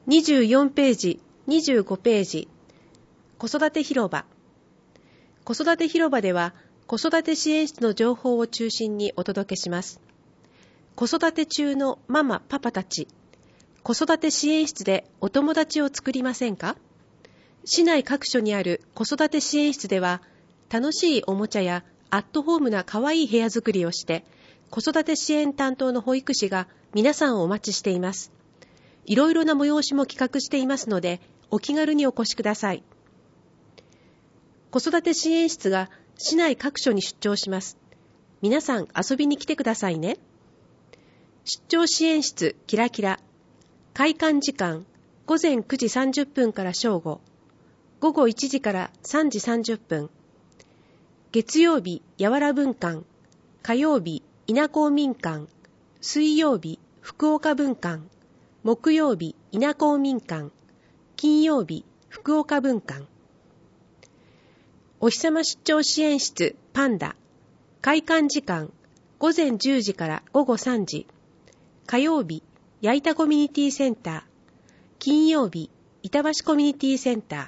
24ページ、25ページ、子育て広場。子育て広場では、子育て支援室の情報を中心にお届けします。子育て中のママ、パパたち、子育て支援室でお友達を作りませんか？市内各所にある子育て支援室では、楽しいおもちゃやアットホームな可愛い部屋作りをして、子育て支援担当の保育士が皆さんをお待ちしています。いろいろな催しも企画していますので、お気軽にお越しください。子育て支援室が市内各所に出張します。皆さん遊びに来てくださいね。出張支援室キラキラ。開館時間午前9時30分から正午。午後1時から3時30分。月曜日、やわら分館。火曜日、稲公民館。水曜日、福岡分館。木曜日、稲公民館。金曜日、福岡分館。お日様出張支援室パンダ。開館時間午前10時から午後3時。火曜日、矢板コミュニティセンター。金曜日、板橋コミュニティセンター。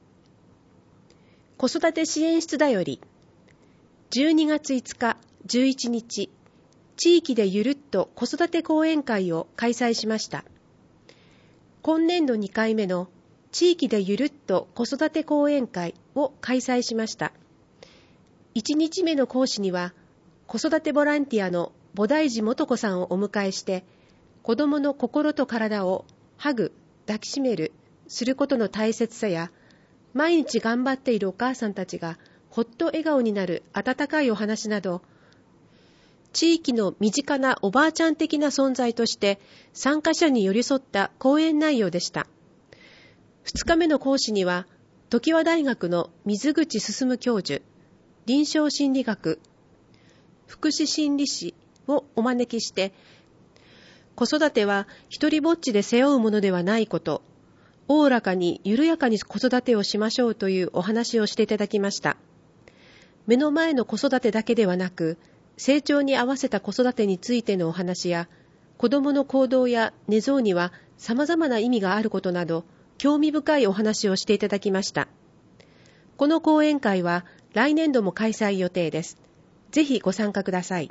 子育て支援室だより。12月5日、11日、地域でゆるっと子育て講演会を開催しました。今年度2回目の地域でゆるっと子育て講演会を開催しました。1日目の講師には、子育てボランティアの菩提寺素子さんをお迎えして、子どもの心と体をハグ、抱きしめる、することの大切さや、毎日頑張っているお母さんたちがほっと笑顔になる温かいお話など、地域の身近なおばあちゃん的な存在として参加者に寄り添った講演内容でした。2日目の講師には、常盤大学の水口進教授、臨床心理学、福祉心理士をお招きして、子育ては一人ぼっちで背負うものではないこと、おおらかに緩やかに子育てをしましょうというお話をしていただきました。目の前の子育てだけではなく、成長に合わせた子育てについてのお話や、子どもの行動や寝相には様々な意味があることなど、興味深いお話をしていただきました。この講演会は来年度も開催予定です。ぜひご参加ください。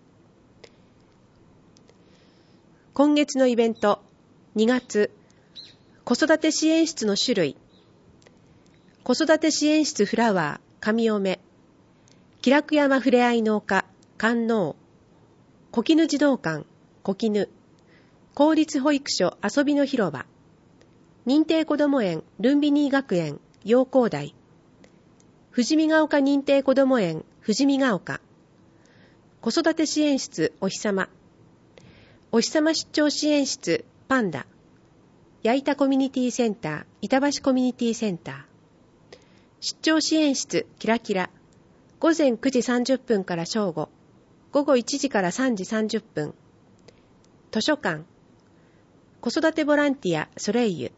今月のイベント、2月、子育て支援室の種類。子育て支援室フラワー、神尾目。気楽山ふれあい農家、観音。小絹児童館、小絹。公立保育所遊びの広場。認定こども園、ルンビニー学園、陽光台。富士見ヶ丘認定こども園、富士見ヶ丘。子育て支援室、お日様。お日様出張支援室、パンダ。矢板コミュニティセンター、板橋コミュニティセンター。出張支援室、キラキラ。午前9時30分から正午。午後1時から3時30分。図書館。子育てボランティア、ソレイユ。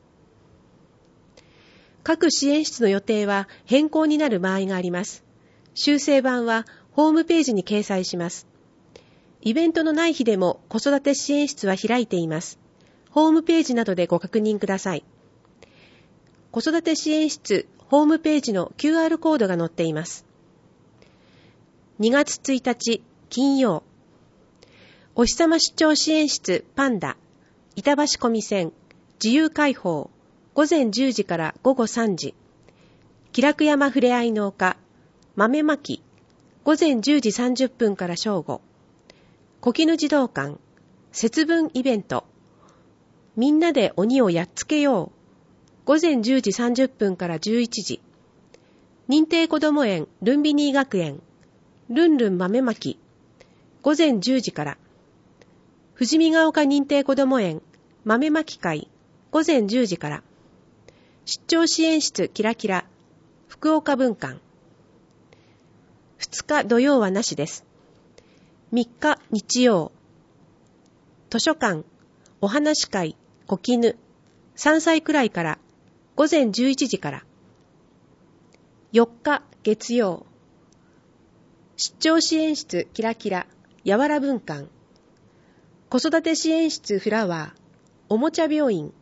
各支援室の予定は変更になる場合があります。修正版はホームページに掲載します。イベントのない日でも子育て支援室は開いています。ホームページなどでご確認ください。子育て支援室ホームページの QR コードが載っています。2月1日金曜。お日様出張支援室パンダ、板橋コミセン、自由開放、午前10時から午後3時。気楽山ふれあい農家、豆まき、午前10時30分から正午。小絹児童館、節分イベント。みんなで鬼をやっつけよう。午前10時30分から11時。認定こども園、ルンビニー学園。ルンルン豆まき。午前10時から。富士見ヶ丘認定こども園、豆まき会。午前10時から。出張支援室キラキラ。福岡分館。2日土曜はなしです。3日日曜。図書館、お話会、小絹。3歳くらいから午前11時から。4日月曜。出張支援室キラキラ、やわら分館。子育て支援室フラワー、おもちゃ病院、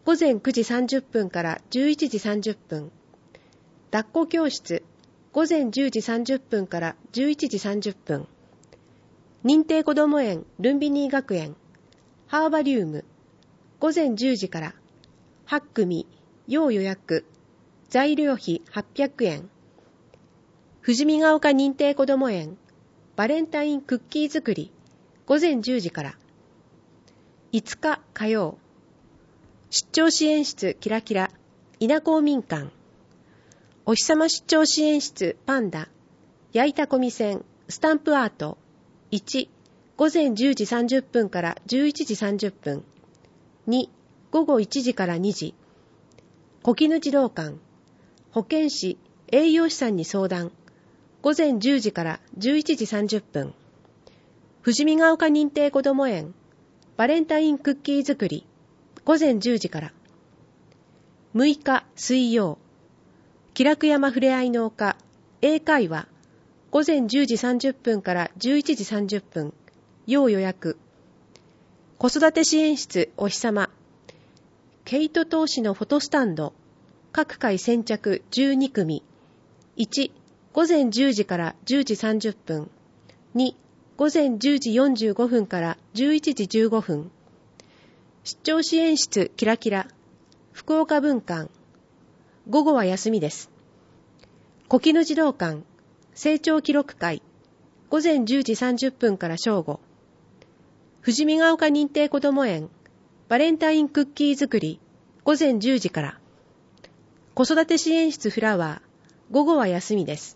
午前9時30分から11時30分。抱っこ教室、午前10時30分から11時30分。認定こども園ルンビニー学園、ハーバリウム、午前10時から、8組、要予約、材料費800円。富士見ヶ丘認定こども園、バレンタインクッキー作り、午前10時から。5日火曜、出張支援室キラキラ、稲公民館。お日様出張支援室パンダ、焼いた小見線、スタンプアート。1、午前10時30分から11時30分。2、午後1時から2時。小絹児童館、保健師、栄養士さんに相談。午前10時から11時30分。富士見ヶ丘認定こども園、バレンタインクッキー作り、午前10時から。6日水曜、気楽山ふれあいの丘、英会話、午前10時30分から11時30分、要予約。子育て支援室お日様、毛糸通しのフォトスタンド、各回先着12組。1、午前10時から10時30分。2、午前10時45分から11時15分。出張支援室キラキラ、福岡分館。午後は休みです。小絹児童館、成長記録会。午前10時30分から正午。富士見ヶ丘認定こども園、バレンタインクッキー作り、午前10時から。子育て支援室フラワー、午後は休みです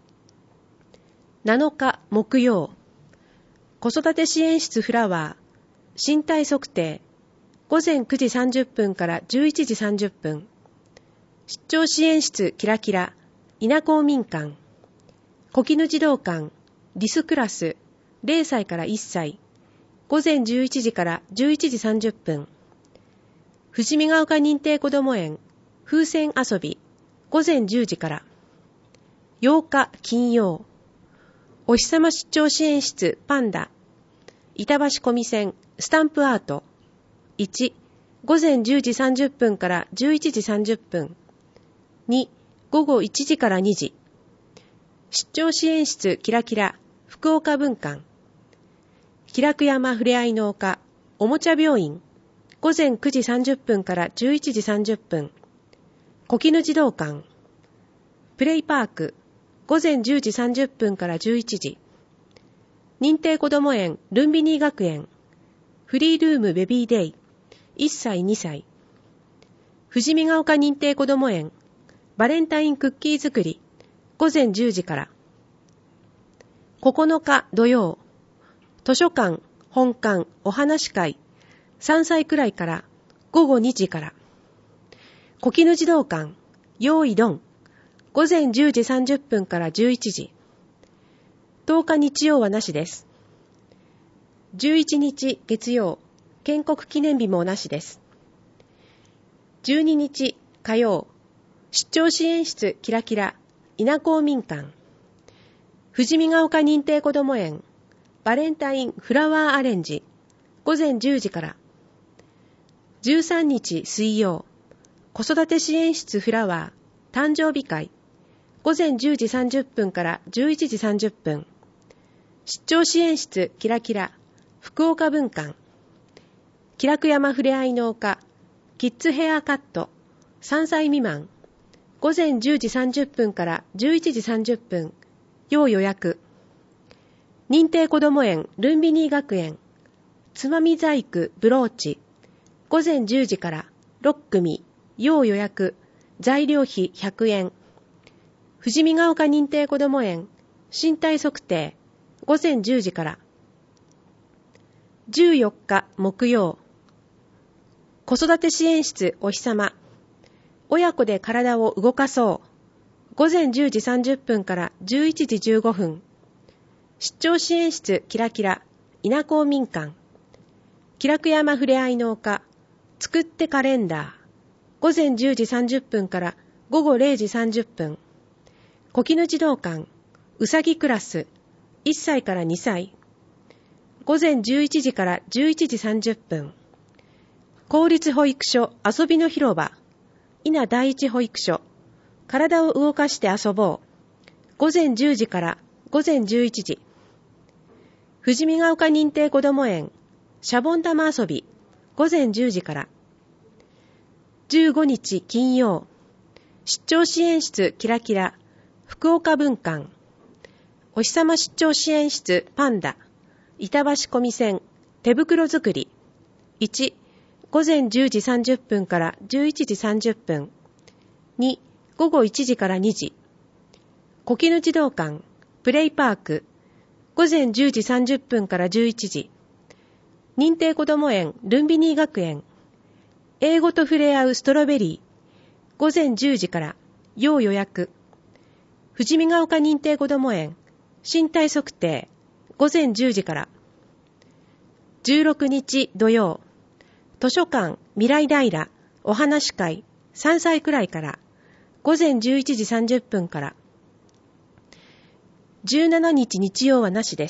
。7日木曜、子育て支援室フラワー、身体測定、午前9時30分から11時30分。出張支援室キラキラ、稲公民館。小絹児童館、リスクラス、0歳から1歳。午前11時から11時30分。富士見ヶ丘認定こども園、風船遊び、午前10時から。8日金曜、お日様出張支援室パンダ、板橋小見線、スタンプアート。1、午前10時30分から11時30分。2、午後1時から2時。出張支援室キラキラ、福岡分館。気楽山ふれあいの丘、おもちゃ病院。午前9時30分から11時30分。小絹児童館。プレイパーク。午前10時30分から11時。認定こども園ルンビニー学園。フリールームベビーデイ。1歳2歳。富士見ヶ丘認定こども園。バレンタインクッキー作り。午前10時から。9日土曜。図書館、本館、お話会。3歳くらいから午後2時から。小絹児童館、用意ドン。午前10時30分から11時。10日日曜はなしです。11日月曜、建国記念日もなしです。12日火曜、出張支援室キラキラ、稲公民館。富士見ヶ丘認定こども園、バレンタインフラワーアレンジ、午前10時から。13日水曜、子育て支援室フラワー、誕生日会、午前10時30分から11時30分。出張支援室キラキラ、福岡分館。気楽山ふれあいの丘、キッズヘアカット、3歳未満。午前10時30分から11時30分。要予約。認定こども園ルンビニー学園、つまみ細工ブローチ。午前10時から6組。要予約。材料費100円。富士見ヶ丘認定こども園、身体測定。午前10時から。14日木曜、子育て支援室お日様、親子で体を動かそう。午前10時30分から11時15分。出張支援室キラキラ、稲公民館。気楽山ふれあいの丘、作ってカレンダー。午前10時30分から午後0時30分。小絹児童館、うさぎクラス、1歳から2歳。午前11時から11時30分。 公立保育所遊びの広場、伊那第一保育所、体を動かして遊ぼう、午前10時から午前11時。富士見ヶ丘認定こども園、シャボン玉遊び、午前10時から。15日金曜、出張支援室キラキラ、福岡文館、お日様出張支援室パンダ、板橋小見線、手袋作り。1、午前10時30分から11時30分。2、午後1時から2時。小絹児童館、プレイパーク、午前10時30分から11時。認定こども園ルンビニー学園、英語と触れ合うストロベリー、午前10時から要予約。富士見ヶ丘認定こども園身体測定、午前10時から。16日土曜、図書館未来平お話会3歳くらいから、午前11時30分から。17日日曜はなしです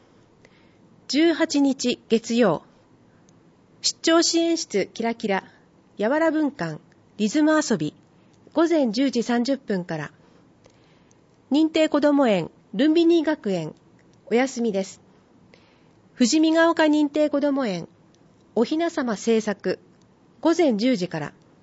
。18日月曜、出張支援室キラキラ、やわら文館、リズム遊び、午前10時30分から。認定こども園、ルンビニー学園、お休みです。富士見ヶ丘認定こども園、おひなさま制作、午前10時から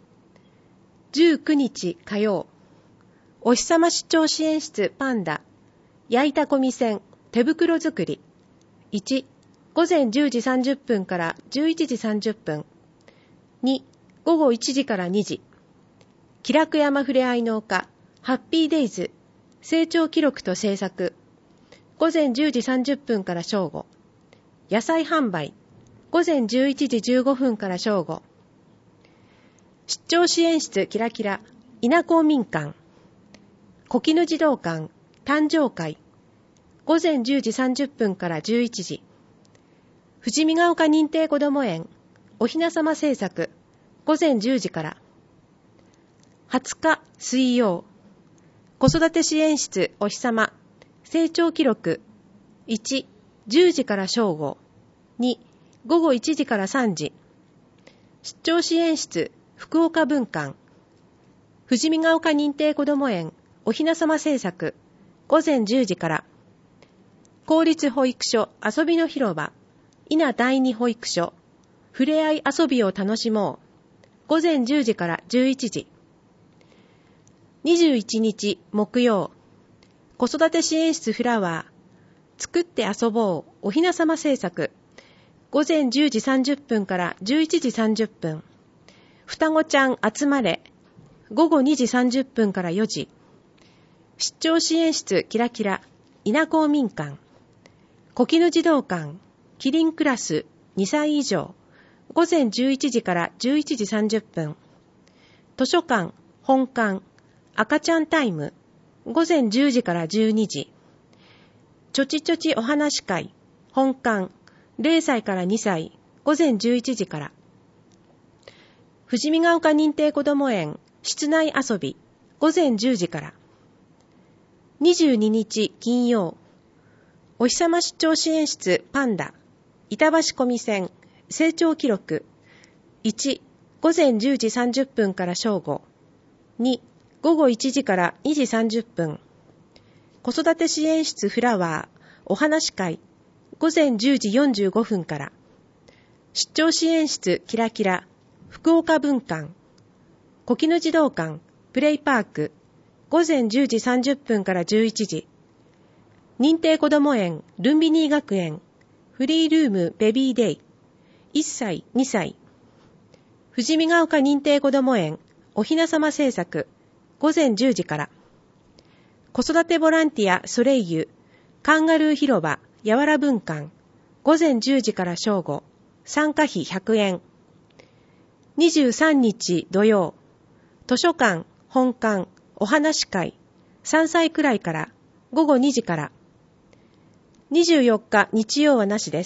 。19日火曜、お日様出張支援室パンダ、焼いた小見線、手袋作り。1、午前10時30分から11時30分。2、午後1時から2時。気楽山ふれあい農家、ハッピーデイズ、成長記録と制作。午前10時30分から正午。野菜販売。午前11時15分から正午。出張支援室キラキラ、稲公民館。小絹児童館、誕生会。午前10時30分から11時。富士見ヶ丘認定こども園、おひなさま制作、午前10時から。20日水曜、子育て支援室おひさま、成長記録。1、10時から正午。2、午後1時から3時。出張支援室福岡文館。富士見ヶ丘認定こども園、おひなさま制作、午前10時から。公立保育所遊びの広場、伊那第二保育所、ふれあい遊びを楽しもう、午前10時から11時。21日木曜、子育て支援室フラワー、作って遊ぼうおひなさま制作、午前10時30分から11時30分。双子ちゃん集まれ、午後2時30分から4時。出張支援室キラキラ、稲公民館。小絹児童館、キリンクラス2歳以上、午前11時から11時30分。図書館、本館、赤ちゃんタイム、午前10時から12時。ちょちちょちお話会、本館、0歳から2歳、午前11時から。富士見ヶ丘認定こども園、室内遊び、午前10時から。22日金曜、お日様出張支援室パンダ、板橋小見線、成長記録。1、午前10時30分から正午。2、午後1時から2時30分。子育て支援室フラワー、お話会、午前10時45分から。出張支援室キラキラ、福岡文館。小絹児童館、プレイパーク、午前10時30分から11時。認定こども園ルンビニー学園、フリールームベビーデイ、1歳2歳。富士見ヶ丘認定こども園おひなさま制作、午前10時から。子育てボランティアソレイユ、カンガルー広場やわら文館、午前10時から正午、参加費100円。23日土曜、図書館、本館、お話会、3歳くらいから午後2時から。24日日曜はなしです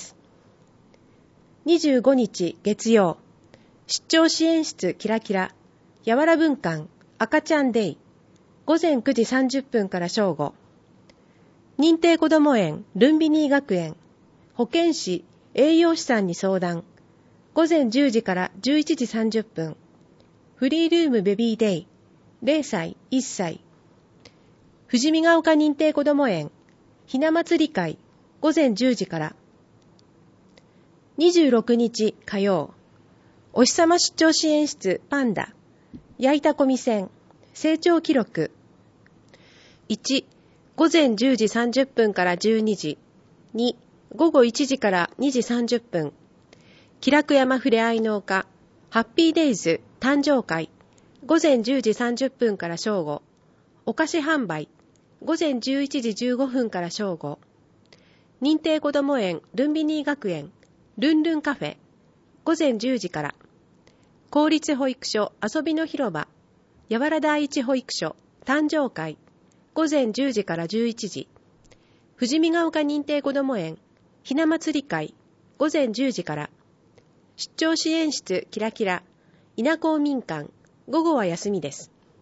。25日月曜、出張支援室キラキラ、やわら文館、赤ちゃんデイ、午前9時30分から正午。認定こども園ルンビニー学園、保健師、栄養士さんに相談、 午前10時から11時30分。フリールームベビーデイ、0歳、1歳。富士見ヶ丘認定こども園、ひな祭り会、午前10時から。26日火曜、お日様出張支援室パンダ、焼いたこみ線、成長記録。1、午前10時30分から12時。2、午後1時から2時30分。気楽山ふれあい農家、ハッピーデイズ誕生会、午前10時30分から正午。お菓子販売、午前11時15分から正午。認定こども園ルンビニー学園、ルンルンカフェ、午前10時から。公立保育所遊びの広場、やわら第一保育所誕生会、午前10時から11時。富士見ヶ丘認定こども園ひな祭り会、午前10時から。出張支援室キラキラ、稲公民館、午後は休みです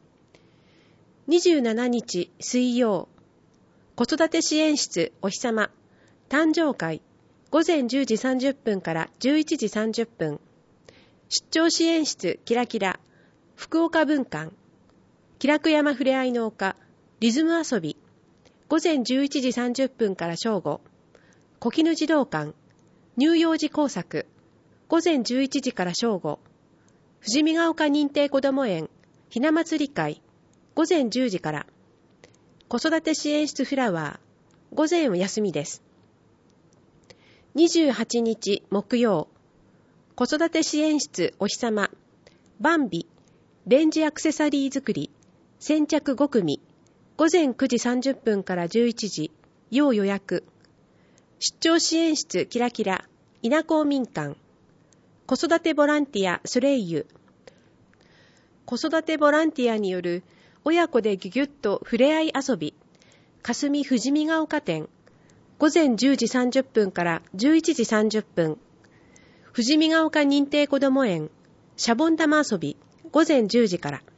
。27日水曜、子育て支援室お日様、誕生会、午前10時30分から11時30分。出張支援室キラキラ、福岡文館、気楽山ふれあい農家、リズム遊び、午前11時30分から正午。小絹児童館、乳幼児工作、午前11時から正午。富士見ヶ丘認定こども園ひな祭り会、午前10時から。子育て支援室フラワー、午前は休みです。28日木曜、子育て支援室お日様、バンビ、レンジアクセサリー作り、先着5組、午前9時30分から11時、要予約。出張支援室キラキラ、稲公民館、子育てボランティアソレイユ。子育てボランティアによる親子でギュギュッとふれあい遊び、霞富士見ヶ丘店、午前10時30分から11時30分。富士見ヶ丘認定こども園、シャボン玉遊び、午前10時から。